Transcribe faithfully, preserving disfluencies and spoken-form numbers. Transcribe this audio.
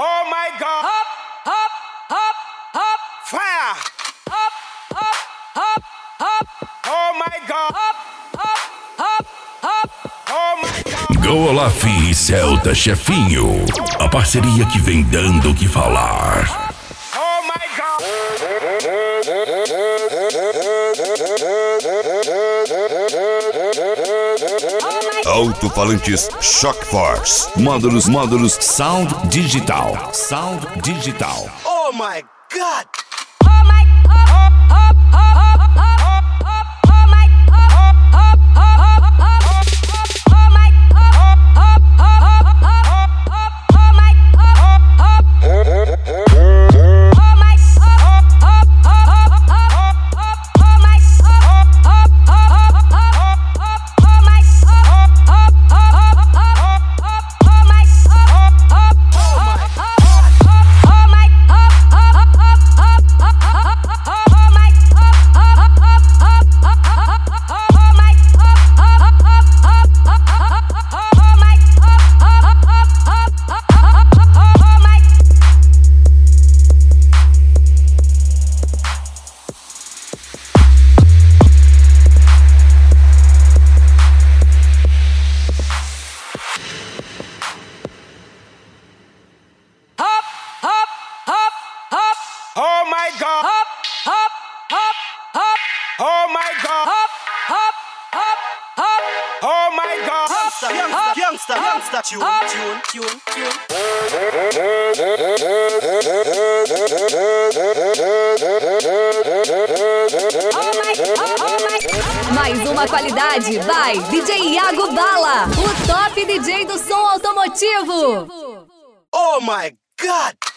Oh my God. Hop, hop, hop, hop. Fire. Hop, hop, hop, hop. Oh my God. Hop, hop, hop, hop. Oh my God. Golaf e Celta Chefinho. A parceria que vem dando o que falar. Oh my God. Alto-falantes Shock Force. Módulos, módulos Sound Digital. Sound Digital. Oh my God. Oh my, hop, hop, hop, hop, hop, hop. Oh my, hop, hop, hop, hop, hop. Oh my, hop, hop, hop, hop, hop. Oh my, hop, hop. Oh my, hop, hop, hop, hop, hop. Oh my, hop, hop, hop, hop, hop. Oh my, hop, hop, hop, hop, hop. Oh my, hop, hop, hop, hop. Oh my, hop, hop, hop, hop, hop. Oh my God. Hop, hop, hop, hop. Oh my God. Hop, hop, hop, hop. Oh my God. Hop, Youngster, youngster, hop, youngster, tune, hop. tune, tune, tune. Mais uma qualidade, vai D J Iago Bala, o top D J do som automotivo. Oh my God.